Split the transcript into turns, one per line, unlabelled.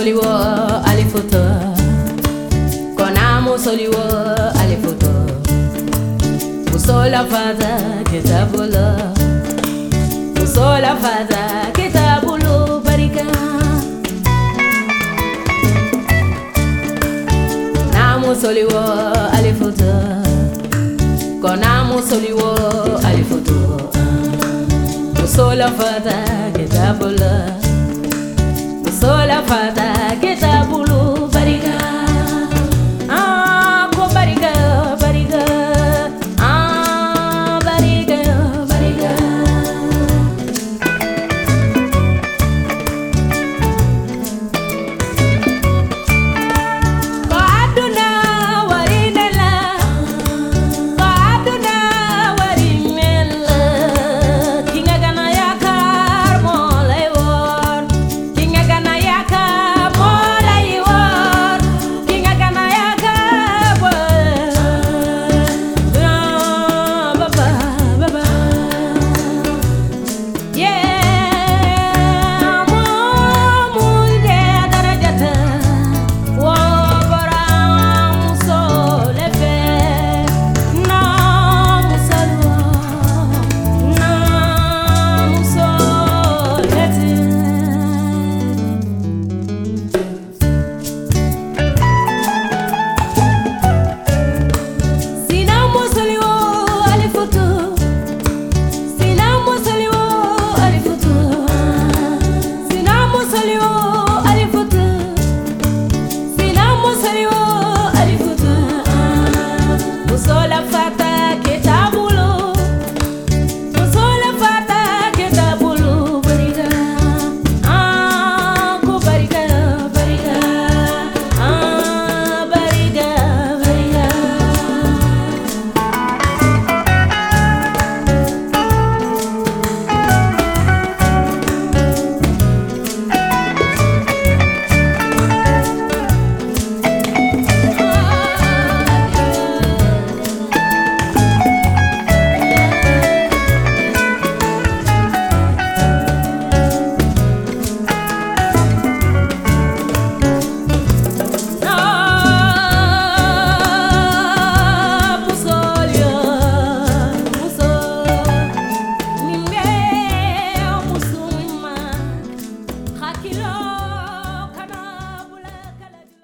soliwo ale foto kona mo soliwo ale foto musola fada kitabulo musola fada kitabulo barika na mo soliwo ale foto kona mo soliwo ale foto musola fada kitabulo sola fada kitabulo barika ko barika barika barika barika ko aduna warinela ko aduna warimela kinga gana yakar molay wor kinga gana yakar molay wor kinga gana yakar baba baba yeah mo de darajata wo baram so lefe na musalwa na musolete sina musaliwo ale foto sina musaliwo ale foto sina musaliwo ale foto sina musaliwo ale foto musola fata kitabulo musola fata kitabulo barika ko barika barika barika barika musolio musol nimbe musuma hakilo